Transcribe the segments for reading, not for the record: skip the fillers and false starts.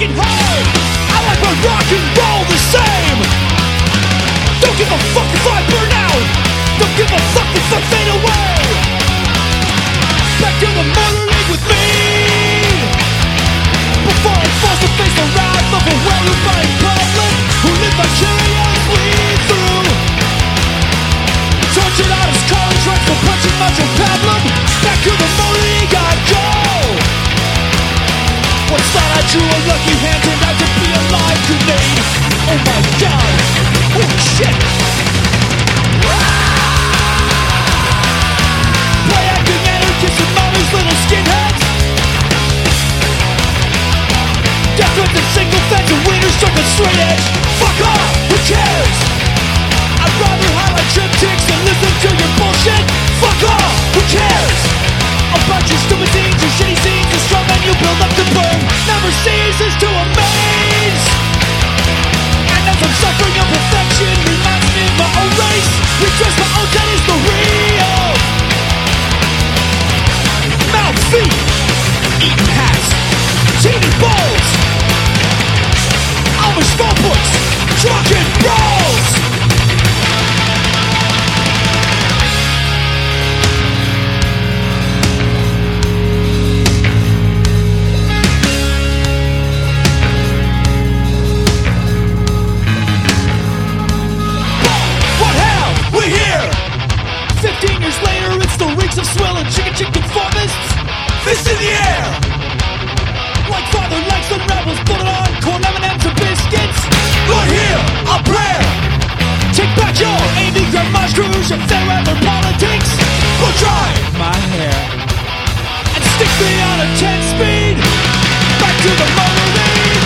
fucking home. I like my rock and roll the same. Don't give a fuck if I burn out. Don't give a fuck if I fade away. Back to the Motor League with me. Before I force to face the wrath of a well-refined public who live vicariously through. Tortured out his contract for punching Macho Pablum. Back to the Motor League I go. Once thought I drew a lucky hand, turned out to be a live grenade. Oh my god, holy shit. Play acting anarchists and mommy's little skinheads. Death threats and single fence and wieners struck a straight edge. Fuck off, who cares? I'd rather highlight triptychs than listen to your bullshit. Fuck off, who cares? About your stupid scenes, your shitty scenes, the strong men you build up to burn never ceases to amaze. And as I'm suffering imperfection, reminds me of my own race. Rejoice my own dead is the real. Mouth, feet, eating hats, cheating balls, Amish phone books, drunken brawls. Later, it still reeks of swill and chicken conformists. Fist in the air, like father likes the rebels. Put it on corn M&M's and biscuits. Right here, a prayer. Take back your AV grandma's cruise and fair-weather politics. Blow dry my hair and stick me on a 10-speed. Back to the Motor League.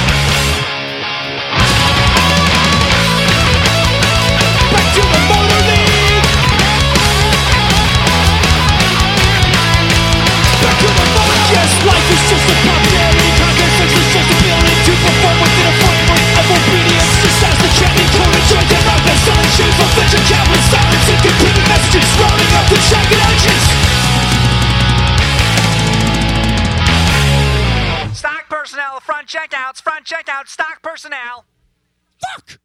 Back to the Motor League. Yes, life is just a pop dairy. Content sex is just a building to perform within a framework of obedience. Just as the chanting corner joins and rock and selling shameful venture cabinet silence and competing messages rounding up the jagged edges. Stock personnel, front checkouts, stock personnel. Fuck!